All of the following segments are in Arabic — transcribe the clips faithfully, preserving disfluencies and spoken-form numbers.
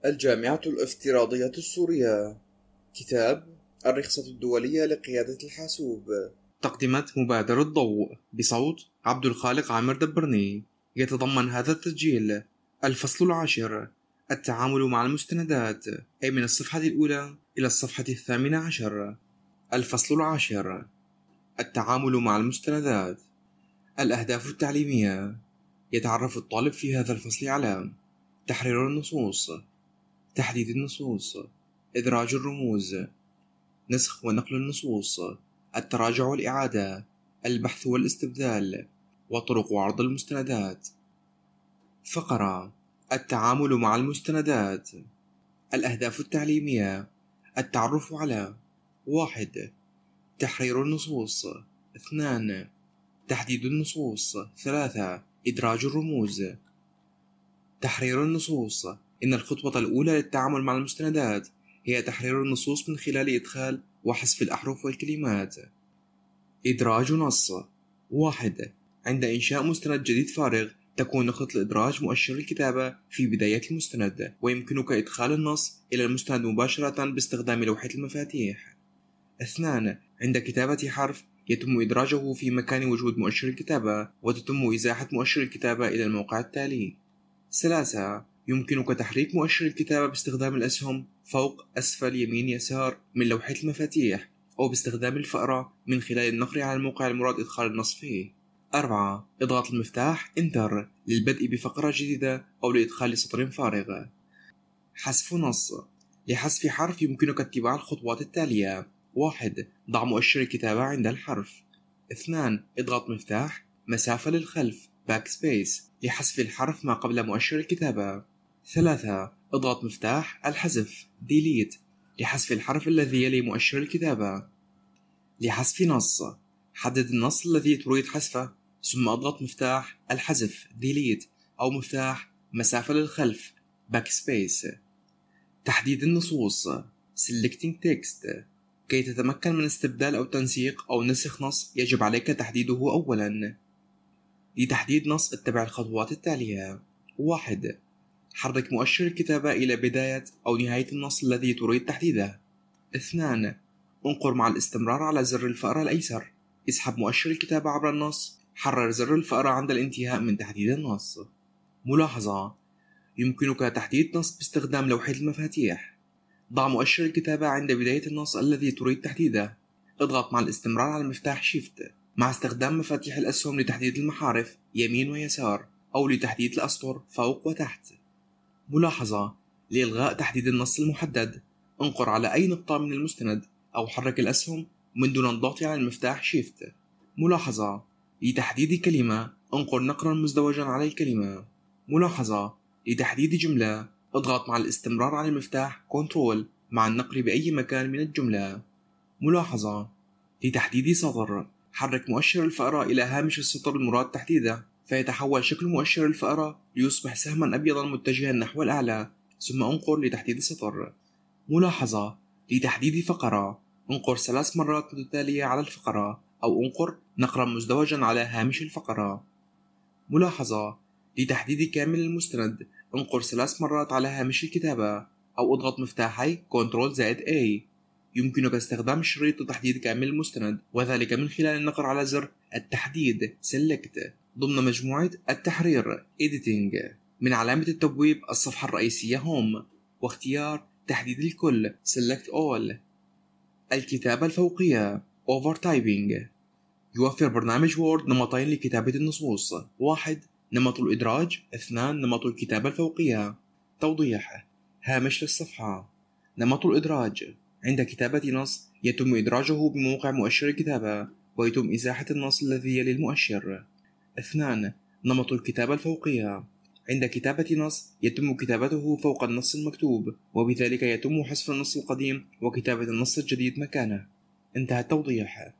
الجامعة الافتراضية السورية. كتاب الرخصة الدولية لقيادة الحاسوب. تقدمت مبادرة ضوء بصوت عبد الخالق عامر دبرني. يتضمن هذا التسجيل الفصل العاشر: التعامل مع المستندات، أي من الصفحة الأولى إلى الصفحة الثامنة عشر. الفصل العاشر: التعامل مع المستندات. الأهداف التعليمية. يتعرف الطالب في هذا الفصل على تحرير النصوص، تحديد النصوص، إدراج الرموز، نسخ ونقل النصوص، التراجع والإعادة، البحث والاستبدال، وطرق عرض المستندات. فقرة: التعامل مع المستندات. الأهداف التعليمية: التعرف على: واحد. تحرير النصوص. اثنان. تحديد النصوص. ثلاثة. إدراج الرموز. تحرير النصوص. إن الخطوة الأولى للتعامل مع المستندات هي تحرير النصوص من خلال إدخال وحذف الأحرف والكلمات. إدراج نص. واحد. عند إنشاء مستند جديد فارغ تكون نقطة الإدراج مؤشر الكتابة في بداية المستند، ويمكنك إدخال النص إلى المستند مباشرة باستخدام لوحة المفاتيح. اثنان. عند كتابة حرف يتم إدراجه في مكان وجود مؤشر الكتابة، وتتم إزاحة مؤشر الكتابة إلى الموقع التالي. ثلاثة. يمكنك تحريك مؤشر الكتابة باستخدام الأسهم فوق، أسفل، يمين، يسار من لوحة المفاتيح، أو باستخدام الفأرة من خلال النقر على الموقع المراد إدخال النص فيه. أربعة. إضغط المفتاح Enter للبدء بفقرة جديدة أو لإدخال سطر فارغ. حذف نص. لحذف حرف يمكنك اتباع الخطوات التالية: واحد. ضع مؤشر الكتابة عند الحرف. اثنان. اضغط مفتاح مسافة للخلف Backspace لحذف الحرف ما قبل مؤشر الكتابة. ثلاثة. اضغط مفتاح الحذف Delete لحذف الحرف الذي يلي مؤشر الكتابة. لحذف نص، حدد النص الذي تريد حذفه، ثم اضغط مفتاح الحذف Delete أو مفتاح مسافة للخلف Backspace. تحديد النصوص Selecting Text. كي تتمكن من استبدال أو تنسيق أو نسخ نص يجب عليك تحديده أولا. لتحديد نص اتبع الخطوات التالية: واحد. حرك مؤشر الكتابة إلى بداية أو نهاية النص الذي تريد تحديده. اثنان. انقر مع الاستمرار على زر الفأرة الأيسر. اسحب مؤشر الكتابة عبر النص. حرر زر الفأرة عند الانتهاء من تحديد النص. ملاحظة: يمكنك تحديد نص باستخدام لوحة المفاتيح. ضع مؤشر الكتابة عند بداية النص الذي تريد تحديده. اضغط مع الاستمرار على المفتاح Shift مع استخدام مفاتيح الأسهم لتحديد المحارف يمين ويسار، أو لتحديد الأسطر فوق وتحت. ملاحظة: لإلغاء تحديد النص المحدد، انقر على أي نقطة من المستند أو حرك الأسهم من دون الضغط على المفتاح Shift. ملاحظة: لتحديد كلمة انقر نقرا مزدوجا على الكلمة. ملاحظة: لتحديد جملة اضغط مع الاستمرار على المفتاح Ctrl مع النقر بأي مكان من الجملة. ملاحظة: لتحديد سطر حرك مؤشر الفأرة إلى هامش السطر المراد تحديده، فيتحول شكل مؤشر الفأرة ليصبح سهما أبيضا متجها نحو الأعلى، ثم انقر لتحديد السطر. ملاحظة: لتحديد فقرة انقر ثلاث مرات متتالية على الفقرة، أو انقر نقرا مزدوجا على هامش الفقرة. ملاحظة: لتحديد كامل المستند انقر ثلاث مرات على هامش الكتابة، أو اضغط مفتاحي كنترول زائد A. يمكنك استخدام شريط لتحديد كامل المستند، وذلك من خلال النقر على زر التحديد Select ضمن مجموعة التحرير Editing من علامة التبويب الصفحة الرئيسية Home، واختيار تحديد الكل Select All. الكتابة الفوقية Overtyping. يوفر برنامج وورد نمطين لكتابة النصوص: واحد. نمط الإدراج. اثنان. نمط الكتابة الفوقية. توضيح: هامش للصفحة. نمط الإدراج: عند كتابة نص يتم إدراجه بموقع مؤشر الكتابة، ويتم إزاحة النص الذي يلي المؤشر. اثنان. نمط الكتابة الفوقية: عند كتابة نص يتم كتابته فوق النص المكتوب، وبذلك يتم حذف النص القديم وكتابة النص الجديد مكانه. انتهى التوضيح.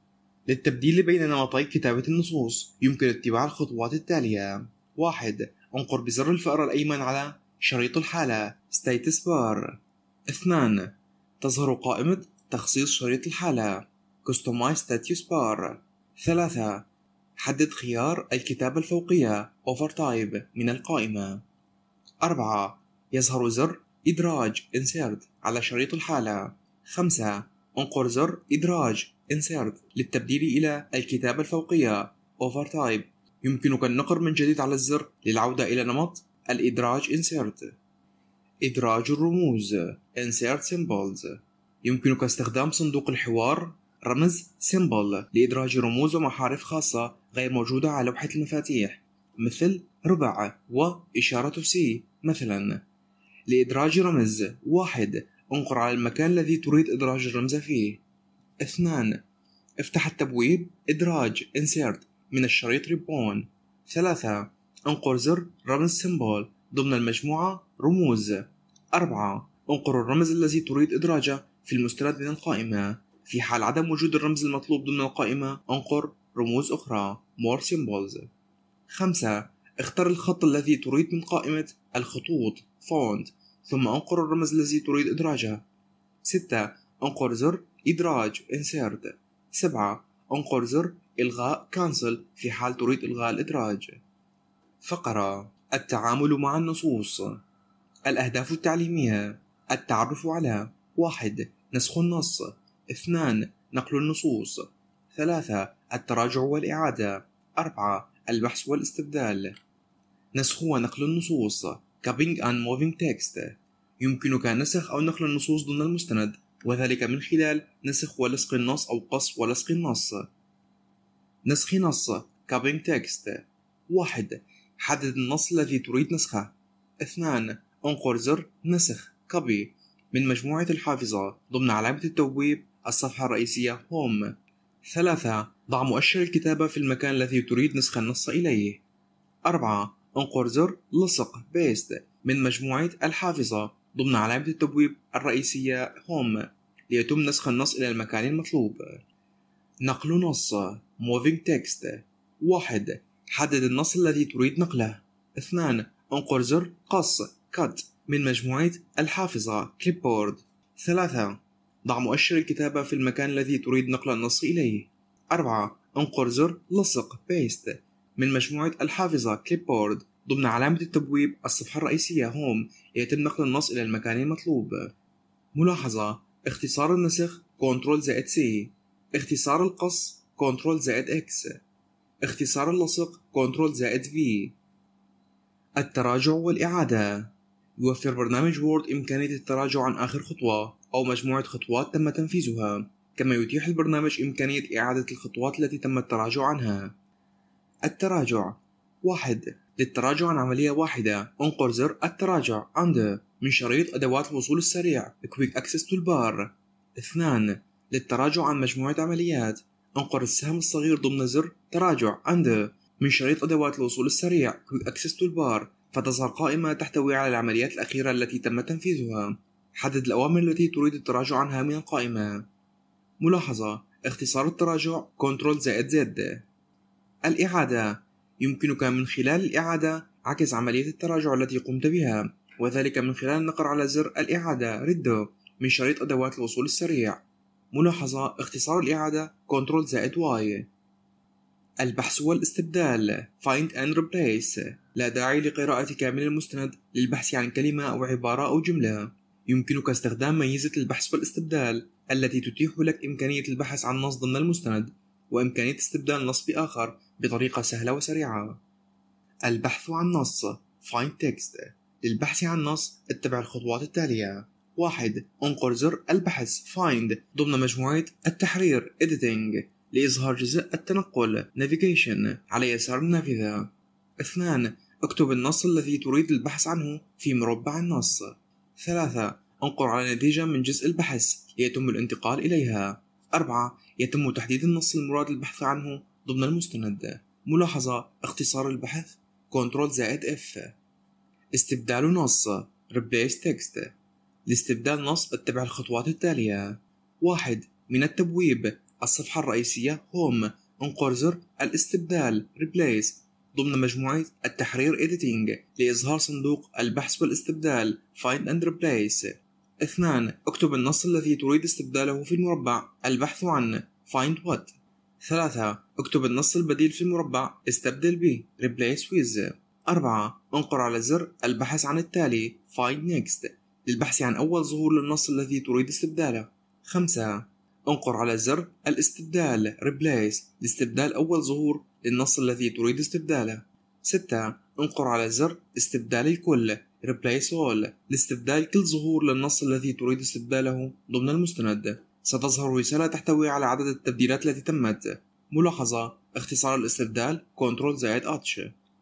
للتبديل بين نمطي كتابة النصوص يمكن اتباع الخطوات التالية: واحد. انقر بزر الفأرة الأيمن على شريط الحالة Status Bar. اثنان. تظهر قائمة تخصيص شريط الحالة Customize Status Bar. ثلاثة. حدد خيار الكتابة الفوقية Overtype من القائمة. أربعة. يظهر زر إدراج insert على شريط الحالة. خمسة انقر زر إدراج insert للتبديل إلى الكتابة الفوقية overtype. يمكنك النقر من جديد على الزر للعودة إلى نمط الإدراج insert. إدراج الرموز insert symbols. يمكنك استخدام صندوق الحوار رمز symbol لإدراج رموز ومحارف خاصة غير موجودة على لوحة المفاتيح، مثل ربع وإشارة سي مثلا. لإدراج رمز: واحد انقر على المكان الذي تريد إدراج الرمز فيه. اثنان افتح التبويب إدراج insert من الشريط ريبون. ثلاثة انقر زر رمز symbol ضمن المجموعة رموز. أربعة انقر الرمز الذي تريد إدراجه في المستند من القائمة. في حال عدم وجود الرمز المطلوب ضمن القائمة انقر رموز أخرى more symbols. خمسة اختر الخط الذي تريد من قائمة الخطوط font ثم انقر الرمز الذي تريد إدراجه. ستة انقر زر إدراج insert. سبعة انقر زر إلغاء cancel في حال تريد إلغاء الإدراج. فقرة التعامل مع النصوص. الأهداف التعليمية: التعرف على: واحد نسخ النص. اثنان نقل النصوص. ثلاثة التراجع والإعادة. أربعة البحث والاستبدال. نسخ ونقل النصوص copying and moving text. يمكنك نسخ أو نقل النصوص ضمن المستند، وذلك من خلال نسخ ولصق النص أو قص ولصق النص. نسخ نص copying text. واحد حدد النص الذي تريد نسخه. اثنان انقر زر نسخ copy من مجموعة الحافظة ضمن علامة التبويب الصفحة الرئيسية home. ثلاثة ضع مؤشر الكتابة في المكان الذي تريد نسخ النص إليه. أربعة انقر زر لصق paste من مجموعة الحافظة ضمن علامة التبويب الرئيسية home ليتم نسخ النص إلى المكان المطلوب. نقل نص moving text. واحد حدد النص الذي تريد نقله. اثنان انقر زر قص cut من مجموعة الحافظة clipboard. ثلاثة ضع مؤشر الكتابة في المكان الذي تريد نقل النص إليه. أربعة انقر زر لصق paste من مجموعة الحافظة clipboard ضمن علامة التبويب الصفحة الرئيسية home يتم نقل النص إلى المكان المطلوب. ملاحظة: اختصار النسخ كنترول زائد C. اختصار القص كنترول زائد X. اختصار اللصق كنترول زائد V. التراجع والإعادة. يوفر برنامج وورد إمكانية التراجع عن آخر خطوة أو مجموعة خطوات تم تنفيذها، كما يتيح البرنامج إمكانية إعادة الخطوات التي تم التراجع عنها. التراجع: واحد للتراجع عن عملية واحدة انقر زر التراجع Undo من شريط أدوات الوصول السريع Quick Access Toolbar. اثنان للتراجع عن مجموعة عمليات انقر السهم الصغير ضمن زر تراجع Undo من شريط أدوات الوصول السريع Quick Access Toolbar فتظهر قائمة تحتوي على العمليات الأخيرة التي تم تنفيذها. حدد الأوامر التي تريد التراجع عنها من القائمة. ملاحظة: اختصار التراجع كنترول زائد Z. الإعادة: يمكنك من خلال الإعادة عكس عملية التراجع التي قمت بها، وذلك من خلال النقر على زر الإعادة Redo من شريط أدوات الوصول السريع. ملاحظة: اختصار الإعادة كنترول زائد Y. البحث والاستبدال Find and Replace. لا داعي لقراءة كامل المستند للبحث عن كلمة أو عبارة أو جملة. يمكنك استخدام ميزة البحث والاستبدال التي تتيح لك إمكانية البحث عن نص ضمن المستند وإمكانية استبدال نص بآخر بطريقة سهلة وسريعة. البحث عن نص Find Text. للبحث عن نص اتبع الخطوات التالية. واحد انقر زر البحث Find ضمن مجموعة التحرير Editing لإظهار جزء التنقل Navigation على يسار النافذة. اثنان اكتب النص الذي تريد البحث عنه في مربع النص. ثلاثة انقر على نتيجة من جزء البحث ليتم الانتقال إليها. أربعة يتم تحديد النص المراد البحث عنه ضمن المستند. ملاحظة: اختصار البحث كنترول زائد F. استبدال نص Replace Text. لاستبدال نص اتبع الخطوات التالية. واحد من التبويب الصفحة الرئيسية Home انقر زر الاستبدال Replace ضمن مجموعة التحرير Editing لإظهار صندوق البحث والاستبدال Find and Replace. اثنان اكتب النص الذي تريد استبداله في المربع البحث عن Find What. ثلاثة اكتب النص البديل في المربع استبدل به Replace with. أربعة انقر على زر البحث عن التالي Find Next للبحث عن أول ظهور للنص الذي تريد استبداله. خمسة. انقر على زر الاستبدال Replace لاستبدال أول ظهور للنص الذي تريد استبداله. ستة. انقر على زر استبدال الكل Replace All لاستبدال كل ظهور للنص الذي تريد استبداله ضمن المستند. ستظهر رسالة تحتوي على عدد التبديلات التي تمت. ملاحظة: اختصار الاستبدال كنترول زائد اتش.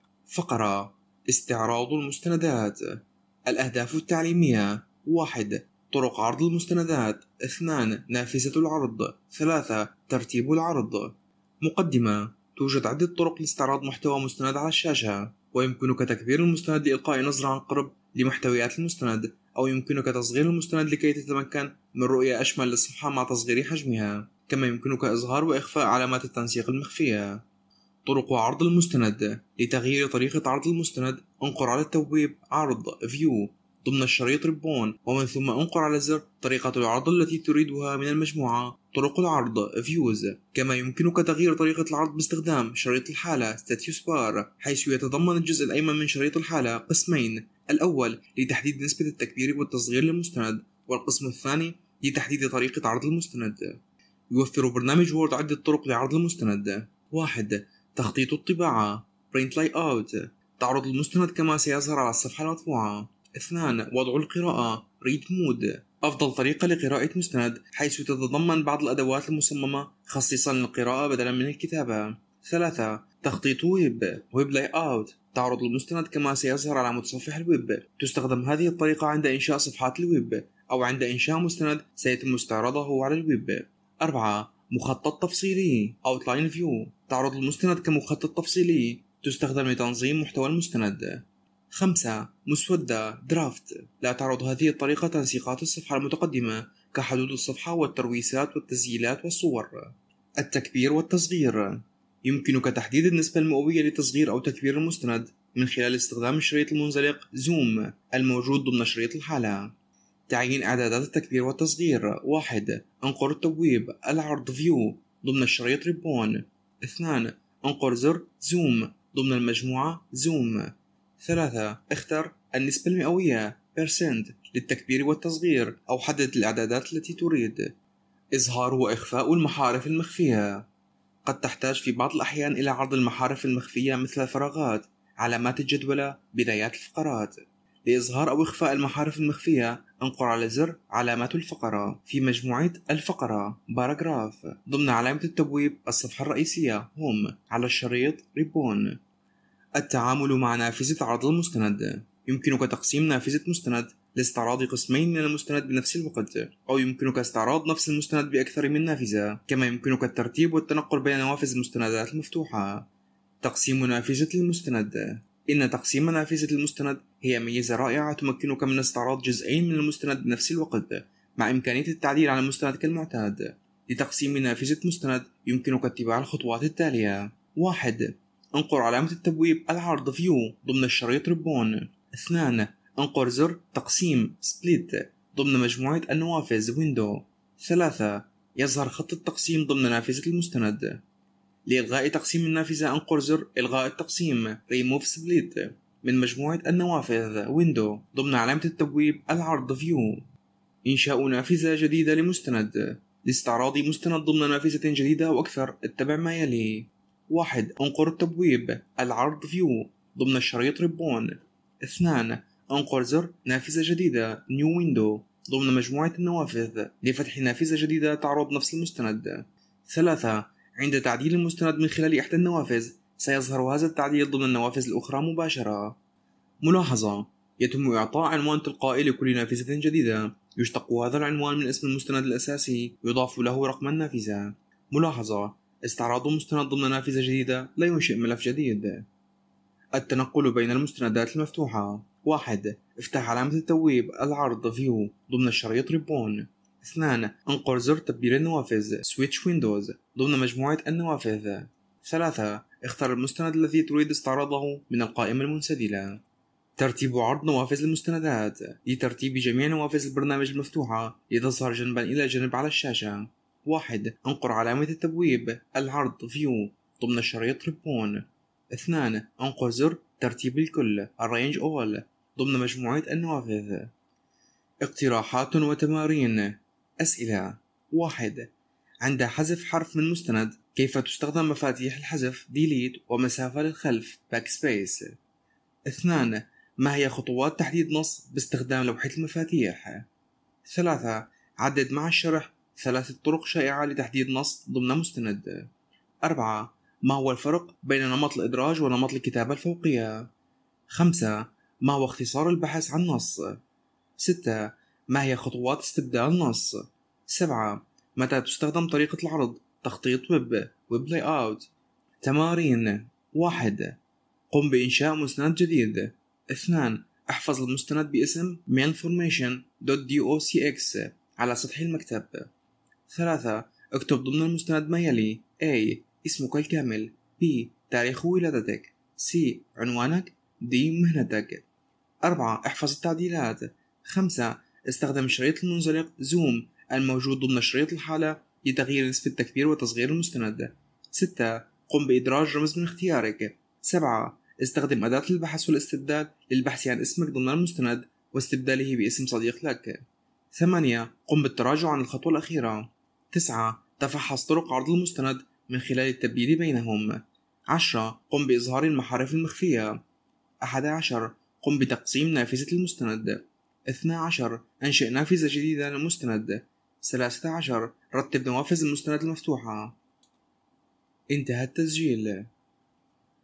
فقرة: استعراض المستندات. الأهداف التعليمية: واحد. طرق عرض المستندات. اثنان. نافذة العرض. ثلاثة. ترتيب العرض. مقدمة: توجد عدة طرق لاستعراض محتوى مستند على الشاشة، ويمكنك تكبير المستند لإلقاء نظرة عن قرب لمحتويات المستند، أو يمكنك تصغير المستند لكي تتمكن من رؤية أشمل للصفحة مع تصغير حجمها. كما يمكنك إظهار وإخفاء علامات التنسيق المخفية. طرق عرض المستند: لتغيير طريقة عرض المستند انقر على التبويب عرض View ضمن الشريط ريبون، ومن ثم انقر على زر طريقة العرض التي تريدها من المجموعة طرق العرض Views. كما يمكنك تغيير طريقة العرض باستخدام شريط الحالة Status Bar، حيث يتضمن الجزء الأيمن من شريط الحالة قسمين: الأول لتحديد نسبة التكبير والتصغير للمستند، والقسم الثاني لتحديد طريقة عرض المستند. يوفر برنامج وورد عدة طرق لعرض المستند. واحد. تخطيط الطباعة Print Layout تعرض المستند كما سيظهر على الصفحة المطبوعة. اثنان. وضع القراءة Read Mode أفضل طريقة لقراءة مستند، حيث تتضمن بعض الأدوات المصممة خصيصا للقراءة بدلا من الكتابة. ثلاثة. تخطيط ويب Web Layout تعرض المستند كما سيظهر على متصفح الويب. تستخدم هذه الطريقة عند إنشاء صفحات الويب أو عند إنشاء مستند سيتم استعراضه على الويب. أربعة. مخطط تفصيلي Outline View تعرض المستند كمخطط تفصيلي، تستخدم لتنظيم محتوى المستند. خمسة. مسودة Draft لا تعرض هذه الطريقة تنسيقات الصفحة المتقدمة كحدود الصفحة والترويسات والتسجيلات والصور. التكبير والتصغير: يمكنك تحديد النسبة المئوية لتصغير أو تكبير المستند من خلال استخدام الشريط المنزلق Zoom الموجود ضمن شريط الحالة. تعيين إعدادات التكبير والتصغير: واحد. انقر التبويب العرض View ضمن الشريط ريبون. اثنان. انقر زر Zoom ضمن المجموعة Zoom. ثلاثة. اختر النسبة المئوية percent للتكبير والتصغير، أو حدد الإعدادات التي تريد. إظهار وإخفاء المحارف المخفية: قد تحتاج في بعض الأحيان إلى عرض المحارف المخفية مثل الفراغات، علامات الجدولة، بدايات الفقرات. لإظهار أو إخفاء المحارف المخفية انقر على زر علامات الفقرة في مجموعة الفقرة باراجراف ضمن علامة التبويب الصفحة الرئيسية هوم على الشريط ريبون. التعامل مع نافذة عرض المستند: يمكنك تقسيم نافذة مستند لاستعراض قسمين من المستند بنفس الوقت، أو يمكنك استعراض نفس المستند بأكثر من نافذة. كما يمكنك الترتيب والتنقل بين نوافذ المستندات المفتوحة. تقسيم نافذة المستند: إن تقسيم نافذة المستند هي ميزة رائعة تمكنك من استعراض جزئين من المستند بنفس الوقت، مع إمكانية التعديل على المستند كالمعتاد. لتقسيم نافذة مستند يمكنك اتباع الخطوات التالية: واحد. انقر علامة التبويب العرض View ضمن الشريط ريبون. اثنان. انقر زر تقسيم Split ضمن مجموعة النوافذ Window. ثلاثة. يظهر خط التقسيم ضمن نافذة المستند. لإلغاء تقسيم النافذة انقر زر إلغاء التقسيم Remove Split من مجموعة النوافذ Window ضمن علامة التبويب العرض View. إنشاء نافذة جديدة لمستند: لاستعراض مستند ضمن نافذة جديدة وأكثر اتبع ما يلي. واحد. انقر التبويب العرض View ضمن الشريط ريبون. اثنان. انقر زر نافذة جديدة New Window ضمن مجموعة النوافذ لفتح نافذة جديدة تعرض نفس المستند. ثلاثة. عند تعديل المستند من خلال إحدى النوافذ سيظهر هذا التعديل ضمن النوافذ الأخرى مباشرة. ملاحظة: يتم إعطاء عنوان تلقائي لكل نافذة جديدة، يشتق هذا العنوان من اسم المستند الأساسي، يضاف له رقم النافذة. ملاحظة: استعراض مستند ضمن نافذة جديدة لا ينشئ ملف جديد. التنقل بين المستندات المفتوحة: واحد. افتح علامة التبويب العرض View ضمن الشريط ريبون. اثنان. انقر زر تبديل النوافذ Switch Windows ضمن مجموعة النوافذ. ثلاثة. اختر المستند الذي تريد استعراضه من القائمة المنسدلة. ترتيب عرض نوافذ المستندات: لترتيب جميع نوافذ البرنامج المفتوحة لتظهر جنبا إلى جنب على الشاشة. واحد. انقر علامة التبويب العرض View ضمن الشريط ريبون. اثنان. انقر زر ترتيب الكل Arrange All ضمن مجموعة النوافذ. اقتراحات وتمارين. أسئلة. واحد. عند حذف حرف من مستند كيف تستخدم مفاتيح الحذف delete ومسافة للخلف backspace؟ اثنان. ما هي خطوات تحديد نص باستخدام لوحة المفاتيح؟ ثلاثة. عدد مع الشرح ثلاثة طرق شائعة لتحديد نص ضمن مستند. أربعة. ما هو الفرق بين نمط الإدراج ونمط الكتابة الفوقية؟ خمسة. ما هو اختصار البحث عن نص؟ ستة. ما هي خطوات استبدال النص؟ سبعة. متى تستخدم طريقة العرض تخطيط ويب ويب لاي اوت؟ تمارين. واحد. قم بإنشاء مستند جديد. اثنان. احفظ المستند باسم mailformation دوت docx على سطح المكتب. ثلاثة. اكتب ضمن المستند ما يلي: A. اسمك الكامل. B. تاريخ ولادتك. C. عنوانك. D. مهنتك. أربعة. احفظ التعديلات. خمسة. استخدم شريط المنزلق زوم الموجود ضمن شريط الحالة لتغيير نسبة تكبير وتصغير المستند. ستة. قم بإدراج رمز من اختيارك. سبعة. استخدم أداة البحث والاستبدال للبحث عن اسمك ضمن المستند واستبداله باسم صديق لك. ثمانية. قم بالتراجع عن الخطوة الأخيرة. تسعة. تفحص طرق عرض المستند من خلال التبديل بينهم. عشرة. قم بإظهار المحارف المخفية. أحد عشر. قم بتقسيم نافذة المستند. اثنى عشر. أنشئ نافذة جديدة للمستند. ثلاثة عشر. رتب نوافذ المستند المفتوحة. انتهى التسجيل.